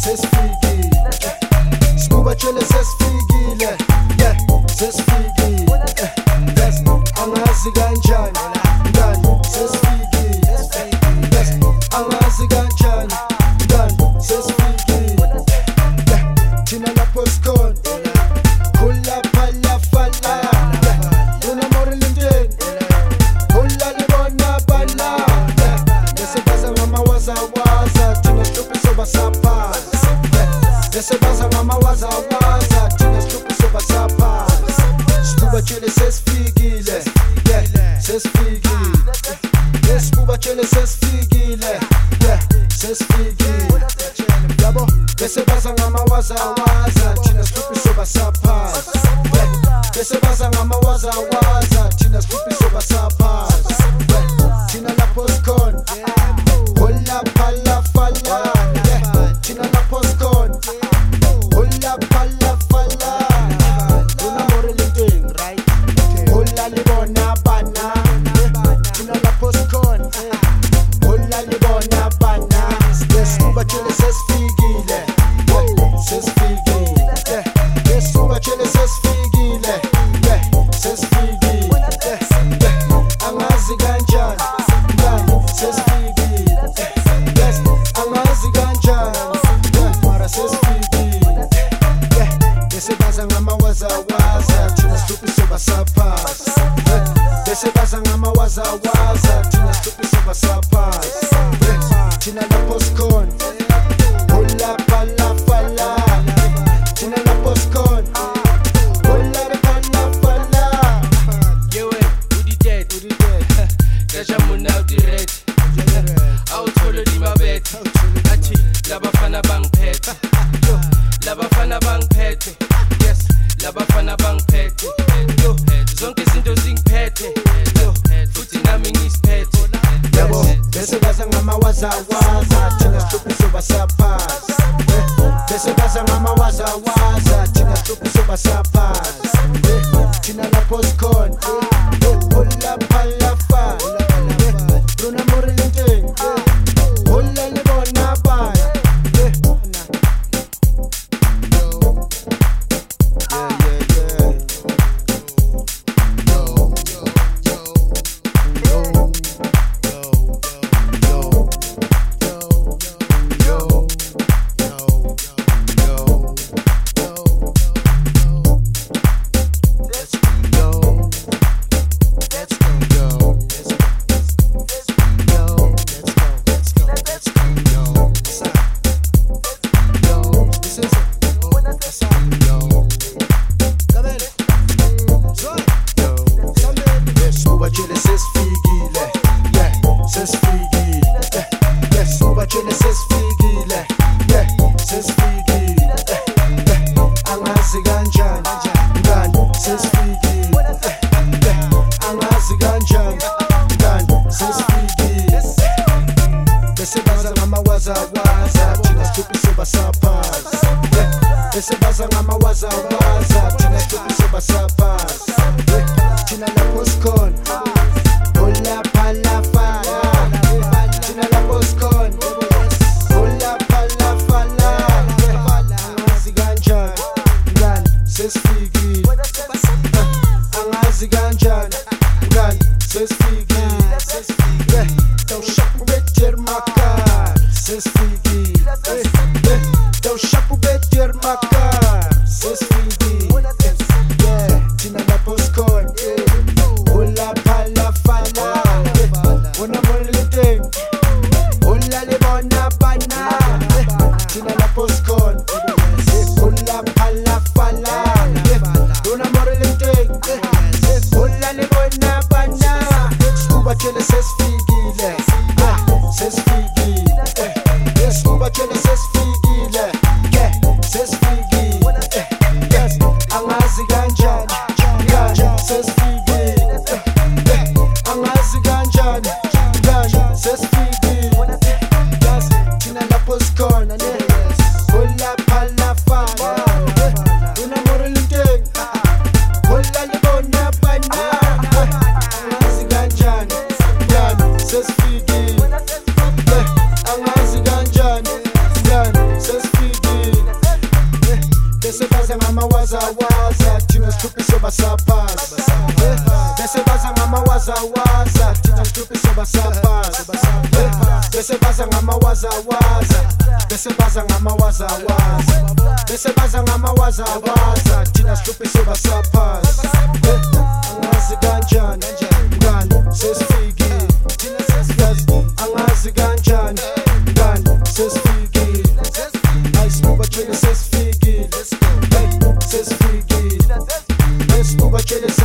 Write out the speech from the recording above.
sesifikile, sikubatshele sesifikile, yeah, sesifikile, yes, angazi kanjani, ngani, sesifikile, yes, angazi kanjani, ngani, sesifikile, yeah, thina lapho sikhona, khula phala fala, yeah, unamore linteni, khula libona bala, yeah, bese baza ngamawazawaza, thina sihluphi sobasaphaza, yeah, bese baza ngamawazawaza, thina sihluphi sobasaphaza, sikubatshele sesifikile, yeah, sesifikile, yeah, sikubatshele sesifikile, yeah, sesifikile, yabo, bese baza ngamawazawaza, thina sihluphi sobasaphaza, yeah, bese baza ngamawazawaza, thina sihluphi sobasaphaza, yeah, thina lapho sikhona, hola phala fala, yeah, thina lapho sikhona, hola phala fala, unamore lintweni, hola libona bana, thina lapho sikhona, hola libona bana, sikubatshele sesifikile, sesifikile, yeah, sikubatshele sesifikile, yeah, sesifikile, yeah, angazi kanjani, ngani, sesifikile, yes, angazi kanjani, yeah, mara sesifikile, yeah, bese baza ngamawazawaza, thina sihluphi sobasaphaza, yeah, bese baza ngamawazawaza, thina sihluphi sobasaphaza, yeah, thina lapho sikhona, hola phala fala, thina lapho sikhona, hola phala fala, yewe uditet ngajamuna udiret awuthole limabethe athi labafana bangiphethe labafana bangiphethe yes labafana bangiphethe zonke izinto zingiphethe futhi nami ngisiphethe yabo, bese baza ngamawazawaza, thina sihluphi sobasaphaza, yeah, bese baza ngamawazawaza, thina sihluphi sobasaphaza, yeah, thina lapho sikhona, hola phala fala, yeah, unamore lintweni, hola libona bana, yeah, sikubatshele sesifikile, yeah, sesifikile, yeah, sikubatshele sesifikile, yeah, sesifikile, yeah, angazi kanjani, ngani, sesifikile, yeah, angazi kanjani, ngani, sesifikile, bese baza ngamawazawaza, thina sihluphi sobasaphaza, yeah, bese baza ngamawazawaza, thina sihluphi sobasaphaza, yeah, thina lapho sikhona, hola phala fala, thina lapho sikhona, hola phala fala, angazi kanjani, ngani, sesifikile, angazi kanjani, ngani, sesifikile, yeah, tawushapu beter makar, sesifikile, yeah, tawushapu beter makar, sesifikile, yeah, baza ngamawazawaza thina sihluphi sobasaphasi bese baza ngamawazawaza thina sihluphi sobasaphasi bese baza ngamawazawaza bese baza ngamawazawaza bese baza ngamawazawaza thina sihluphi sobasaphasi angazi kanjani ngani sesifikile thina sesifikile angazi kanjani ngani sesifikile ayisibuka thina sesifikile sesifikile ayisibuka thina